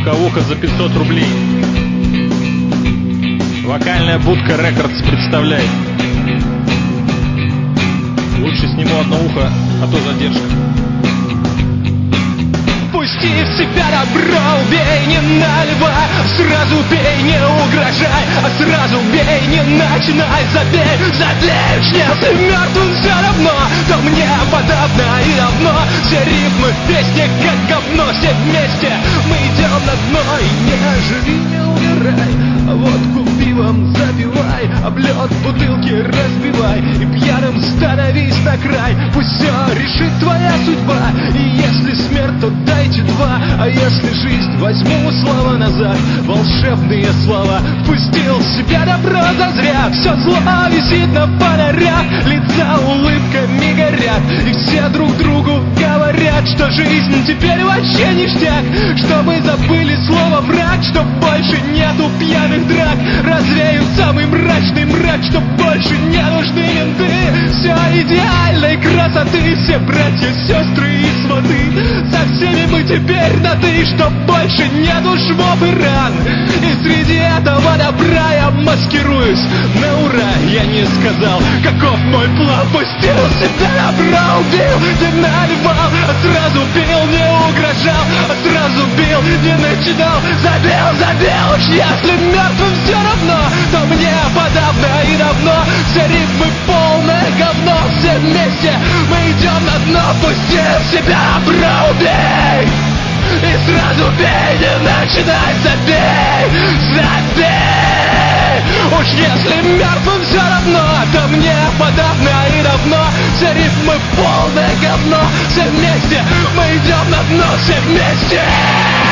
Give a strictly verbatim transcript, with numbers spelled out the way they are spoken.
звуковуха за пятьсот рублей. Вокальная будка Рекордс представляет. Лучше сниму одно ухо, а то задержка. Пусти в себя добро, убей, не наливай. Сразу бей, не угрожай, а сразу бей, не начинай. Забей, затлеешь, если мертвым все равно, то мне подобно и давно. Все рифмы в песне как говно, все вместе мы идем на дно. И не живи, не умирай, а водку пивом запивай, об лед бутылки разбивай и пьяным становись на край. Пусть все решит твоя судьба, и если смерть, то дайте два, а если жизнь, возьму слова назад. Волшебные слова, впустил в себя добро зазря. Все зло висит на фонарях, лица улыбками горят, и все друг другу говорят, что жизнь теперь вообще ништяк, что мы забыли слово враг, что больше нету пьяных драк, развеют самый мрачный мрак, что больше не нужны менты. Все идеальной красоты, все братья, сестры и сваты, со всеми мы теперь на ты, что больше нету швов и ран. И среди этого добра я маскируюсь на ура. Я не сказал, каков мой план. Пустил себя добро, убил, не наливал, а сразу бил, не угрожал, а сразу бил, не начинал. Забил, забил, уж если мертвым все равно, то мне подавно и давно. Все рифмы полное говно, все вместе мы идем на дно. Пустил себя добро, убей, и сразу бей, не начинай. Забей, забей, уж если мертвым все равно, то мне подавно и давно. Все рифмы полное говно, все вместе мы идем на дно, все вместе.